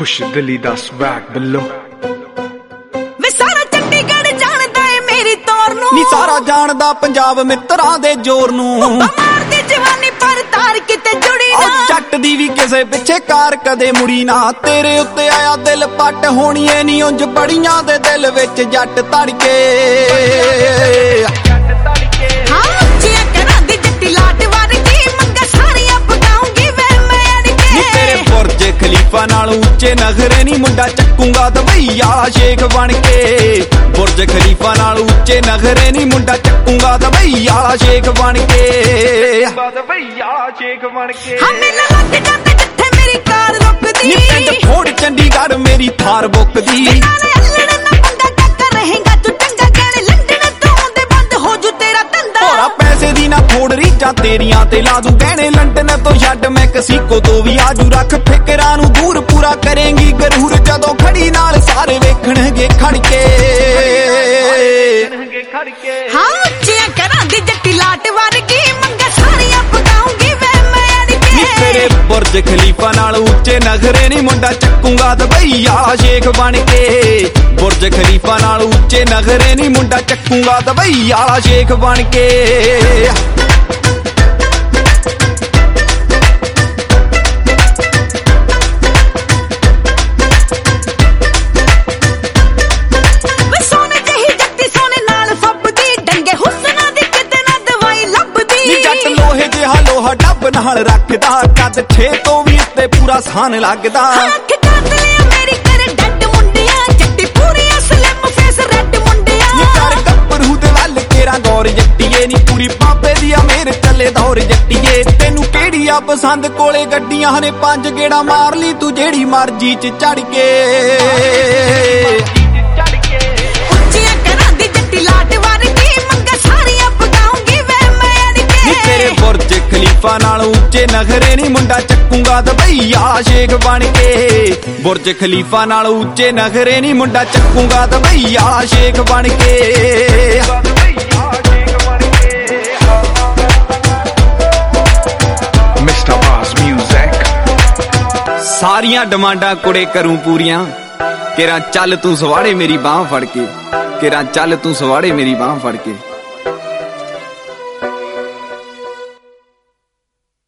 खुश दिली दा स्वैग बिल्लो वे सारा चंडीगढ़ जानदा है मेरी तौर नू नी सारा जानदा पंजाब मित्रां दे जोर नू मार दी जवानी पर तार किते जुड़ी ना जट दी भी किसे पिछे कार कदे मुड़ी ना तेरे उत्ते आया दिल पट होनी ऐ नी उंज बड़ियां दे दिल विच जट तड़के खलीफा नाल उच्चे नखरे नी मुंडा चक्कूंगा दबईया शेख बन के बुर्ज खलीफा नाल उच्चे नखरे नी मुंडा चक्कूंगा दबईया शेख बन के मेरी कार रुकदी पिंड फोड़ चंडीगढ़ मेरी थार बुकदी पैसे दी ना फोड़ रीजा तेरियां ते ला दूं गहने लंडन तो छड्ड मैं कसीको तो भी आजू रख फिकरां नू दूर पूरा करेंगी गरूर जदों खड़ी नाल सारे वेखणगे खड़के हां उच्चियां करां दी जट्टी लाट वर्गी मंगा सारियां पकाऊंगी वे मैं अड़के तेरे बुर्ज खलीफा नाल उच्चे नखरे नी मुंडा चक्कूंगा दबईया शेख बन के बुर्ज खलीफा नाल उच्चे नखरे नी मुंडा चक्कूंगा दबईया शेख बन के डब नाल रखदा कद छे तो भी उत्ते पूरा सान लगदा मेरी कर डड मुंडिया जट्टी पूरी स्लिम फेस रेड मुंडिया नी कर गब्बरू दे वल तेरा गौर जट्टीए नी पूरी बाबे दी मेर चले दौर जट्टीए तेनू केड़ी आ पसंद कोले गड्डियां ने 5 गेड़ा मार ली तू जेड़ी मर्जी च चढ़ के उच्चियां करां दी जट्टी लाट वर्गी मंगा सारियां पकाऊंगी वे मैं अड़के तेरे बुर्ज खलीफा नाल उच्चे नखरे नी मुंडा चक्कूंगा दबईया शेख बन के बुर्ज खलीफा नाल उच्चे नखरे नी मुंडा चक्कूंगा दबईया शेख बन के मिस्टर बास म्यूजिक सारियां डिमांडां कुड़े करूं पूरियां केरा चल तू सवाड़े मेरी बांह फड़ के केरा चल तू सवाड़े मेरी बांह फड़ के